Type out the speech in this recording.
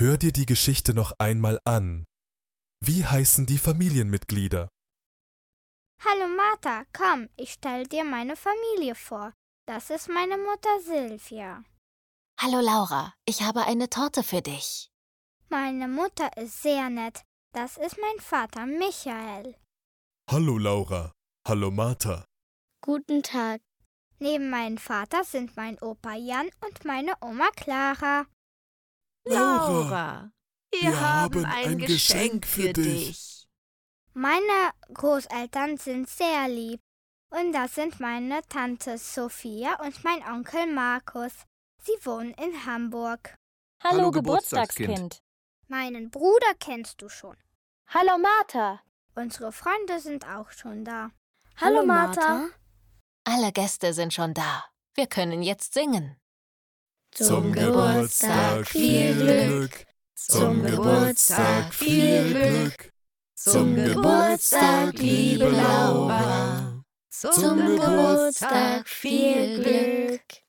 Hör dir die Geschichte noch einmal an. Wie heißen die Familienmitglieder? Hallo Martha, komm, ich stelle dir meine Familie vor. Das ist meine Mutter Silvia. Hallo Laura, ich habe eine Torte für dich. Meine Mutter ist sehr nett. Das ist mein Vater Michael. Hallo Laura. Hallo Martha. Guten Tag. Neben meinem Vater sind mein Opa Jan und meine Oma Clara. Laura, wir haben ein Geschenk für dich. Meine Großeltern sind sehr lieb. Und das sind meine Tante Sophia und mein Onkel Markus. Sie wohnen in Hamburg. Hallo Geburtstagskind. Meinen Bruder kennst du schon. Hallo Martha. Unsere Freunde sind auch schon da. Hallo Martha. Alle Gäste sind schon da. Wir können jetzt singen. Zum Geburtstag viel Glück. Zum Geburtstag viel Glück. Zum Geburtstag, liebe Laura. Zum Geburtstag viel Glück.